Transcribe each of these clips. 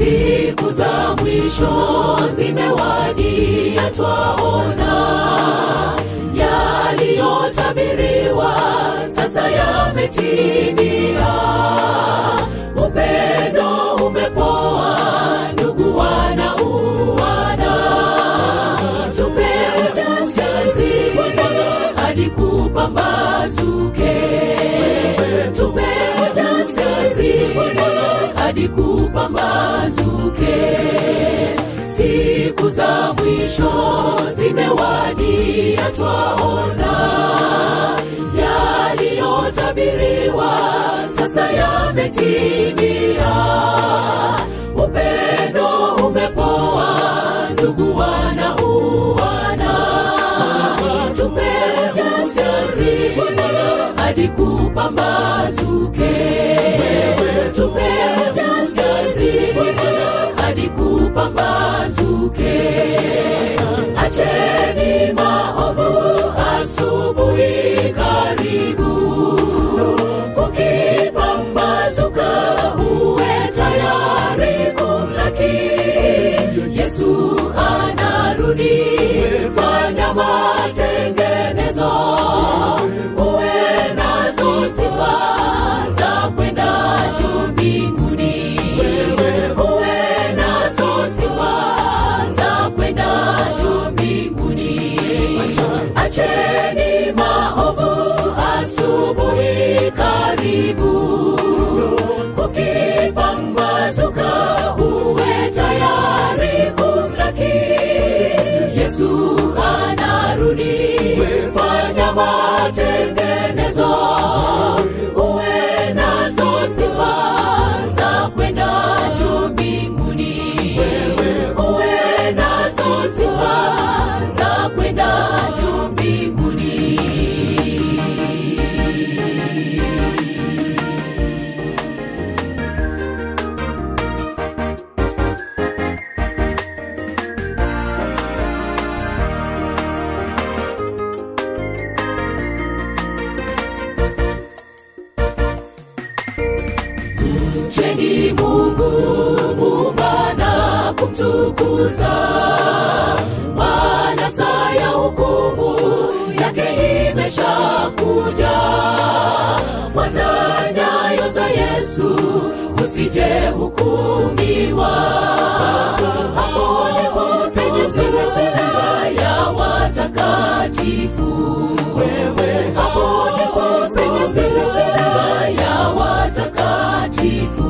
Siku za mwisho zimewadia, twaona yaliyotabiriwa sasa yametimia. Upendo umepoa, ndugu wanauana. Tupe ujasiri hadi kupambazuke. Tupe ujasiri hadi kupambazuke. Siku za mwisho zimewadia, twaona yaliyotabiriwa sasa yametimia. Upendo umepoa, ndugu wanauana. Tupe ujasiri hadi kupambazuke. Tupe ujasiri hadi kupambazuke. Acheni maovu, asubuhi karibu. Kukipambazuka, uwe tayari kumlaki. Yesu anarudi, fanya matengenezo. Uwe nazo sifa za kwenda juu mbinguni. Uwe nazo sifa za kwenda juu mbinguni. Acheni maovu, asubuhi karibu. Kukipambazuka, uwe tayari kumlaki. Yesu anarudi, fanya matengenezo. Uwe nazo sifa za kwenda juu mbinguni. Uwe nazo sifa za kwenda juu mbinguni. Mcheni Mungu Muumba na kumtukuza, maana saa ya hukumu yake imeshakuja. Fuata nyayo za Yesu, usije hukumiwa. Hapo ndipo penye sura ya watakatifu. Hapo ndipo penye sura ya watakatifu.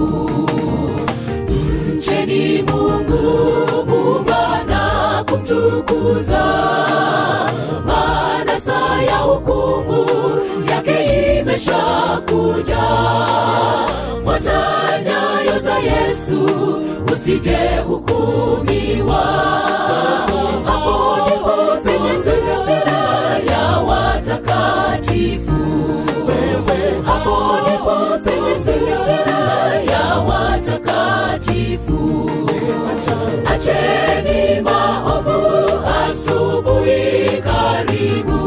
Mcheni Mungu Muumba na kumtukuza, maana saa ya hukumu yake imeshakuja. Fuata nyayo za Yesu, usije hukumiwa. Hapo ndipo penye sura ya watakatifu. Hapo ndipo penye sura ya watakatifu. Acheni maovu, asubuhi karibu.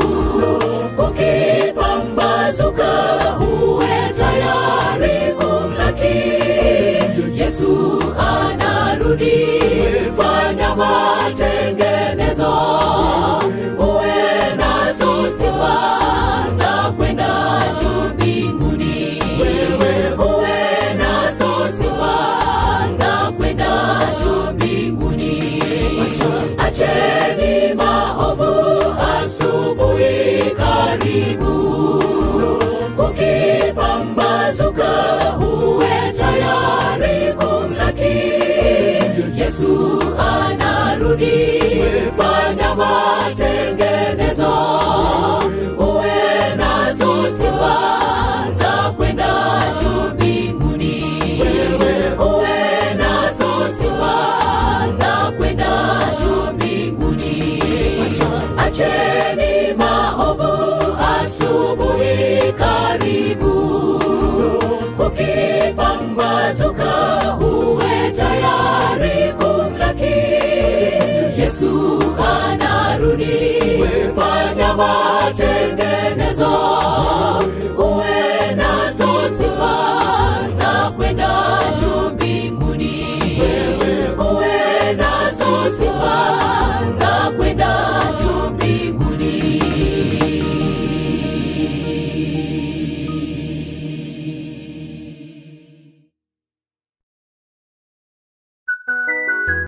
Kukipambazuka, uwe tayari kumlaki. Yesu anarudi, fanya matengenezo. Uwe nazo sifa za kwenda juu mbinguni. Uwe nazo sifa za kwenda juu mbinguni. Acheni maovu, asubuhi karibu. Kukipambazuka, uwe tayari kumlaki. Yesu anarudi, fanya matengenezo. Uwe nazo sifa za kwenda juu mbinguni. Uwe nazo sifa za kwenda juu mbinguni. Acheni maovu, asubuhi karibu. Kukipambazuka, uwe tayari kumlaki. Yesu anarudi, fanya matengenezo.